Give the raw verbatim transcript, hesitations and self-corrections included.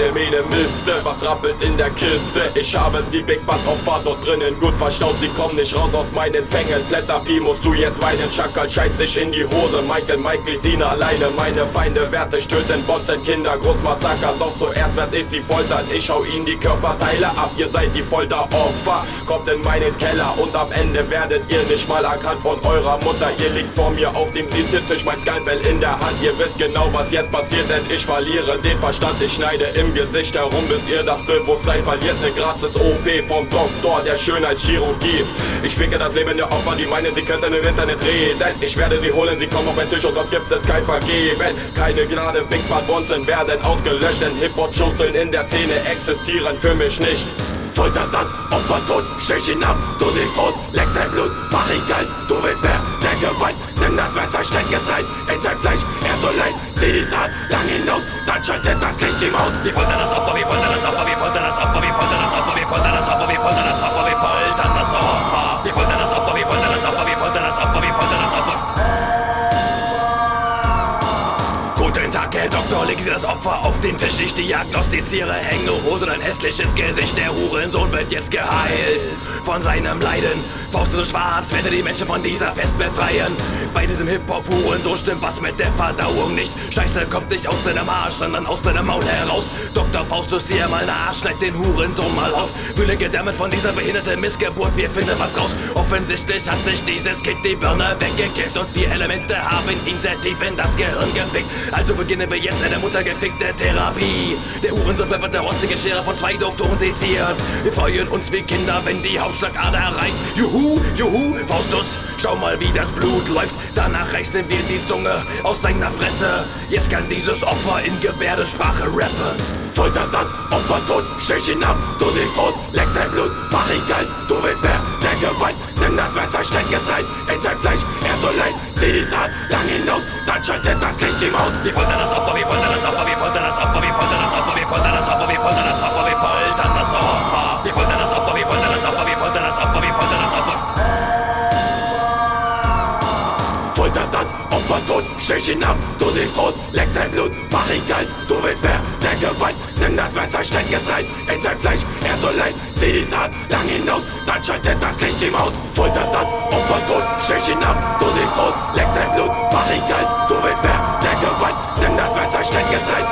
keine Mähne Miste, was rappelt in der Kiste? Ich habe die Big Bad Opfer dort drinnen gut verstaut, sie kommen nicht raus aus meinen Fängen. Blätterpi, musst du jetzt weinen, Schakal scheißt sich in die Hose. Michael, Michael, Sina alleine, meine Feinde werde ich töten. Bonzen, Kinder, Großmassaker, doch zuerst werd ich sie foltern. Ich schau ihnen die Körperteile ab, ihr seid die Folteropfer. Kommt in meinen Keller und am Ende werdet ihr nicht mal erkannt von eurer Mutter. Ihr liegt vor mir auf dem Sitztisch, mein Skalpell in der Hand. Ihr wisst genau, was jetzt passiert, denn ich verliere den Verstand. Ich schneide im Gesicht herum, bis ihr das Bewusstsein verliert. Ne gratis O P vom Doktor der Schönheitschirurgie. Ich ficke das Leben der Opfer, die meinen, sie könnten im Internet reden. Ich werde sie holen, sie kommen auf meinen Tisch und dort gibt es kein Vergeben. Keine Gnade, Big Bad Bonzen werden ausgelöscht, denn Hip-Hop-Schusteln in der Szene existieren für mich nicht. Folter das Opfer tot, stich ihn ab, du siehst rot, leck sein Blut, mach ihn kalt, du willst mehr der Gewalt, nimm das Messer, steck es rein, in sein Fleisch, er so leid, zieh die Tat lang hinaus, dann schaltet das Licht ihm aus. Wir foltern das Opfer, wir foltern das Opfer, wir foltern das Opfer, wir foltern das Opfer, wir foltern das Opfer, wir foltern das Opfer, wir foltern das Opfer, wir foltern das Opfer, wir foltern das Opfer, wir foltern das Opfer, wir foltern das Opfer. Guten Tag, Herr Doktor, legen Sie das Opfer auf den Tisch, ich diagnostiziere Hängerhose, dein hässliches Gesicht, der Hurensohn wird jetzt geheilt von seinem Leiden. Faust so schwarz, werde die Menschen von dieser Pest befreien. Bei diesem Hip-Hop-Hurensohn stimmt was mit der Verdauung nicht. Scheiße kommt nicht aus seinem Arsch, sondern aus seinem Maul heraus. Doktor Faustus, sieh mal nach, schneid den Hurensohn mal auf. Wühle gedämmert von dieser behinderten Missgeburt, wir finden was raus. Offensichtlich hat sich dieses Kind die Birne weggekifft und vier Elemente haben ihn sehr tief in das Gehirn gefickt. Also beginnen wir jetzt eine muttergefickte Therapie. Der Hurensohn wird mit der rostigen Schere von zwei Doktoren seziert. Wir freuen uns wie Kinder, wenn die Hauptschlagader reißt. Juhu, juhu, Faustus, schau mal wie das Blut läuft. Danach reißen wir die Zunge aus seiner Fresse. Jetzt kann dieses Opfer in Gebärdensprache rappen. Folter das Opfer tot, stich ihn ab, du siehst rot, leck sein Blut, mach ihn kalt, du willst mehr der Gewalt, nimm das Messer, steck es rein, in sein Fleisch, er so leid, zieh die Tat lang hinaus, dann schaltet das Licht ihm aus. Wir foltern das Opfer, wir foltern das Opfer, wir foltern das Opfer, wir foltern das Opfer, wir foltern das Opfer, wir foltern das Opfer, wir foltern das Opfer, wir foltern das Opfer, wir foltern das Opfer, wir foltern das Opfer, wir foltern das Opfer. Folter das Opfer tot, stich ihn ab, du siehst rot, leck sein Blut, mach ihn kalt, du willst mehr der Gewalt, nimm das Messer, steck es rein, in sein Fleisch, er so leid, zieh die Tat lang hinaus, dann schaltet das Licht ihm aus. Folter das Opfer tot, stich ihn ab, du siehst rot, leck sein Blut, mach ihn kalt, du willst mehr der Gewalt, nimm das Messer, steck es rein,